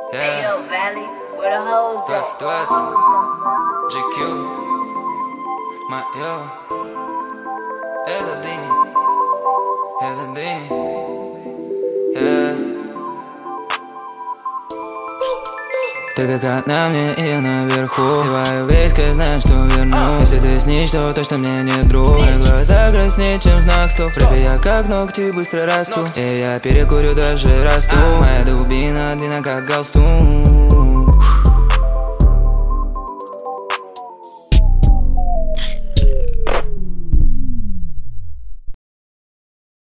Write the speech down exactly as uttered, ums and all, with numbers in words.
Hey yo, Valley, where the hoes Двадцать at? двадцать джи кью Моё. Это Дыни, это Дыни, yeah. Ты как одна мне, и я наверху. Сливаю весь, я знаю, что верну. Если ты снишь, то точно мне не друг. Мои глаза краснее, чем знак стоп. В рэпе я как ногти, быстро расту. И я перекурю, даже расту. Моя дубина длинна, как галстук.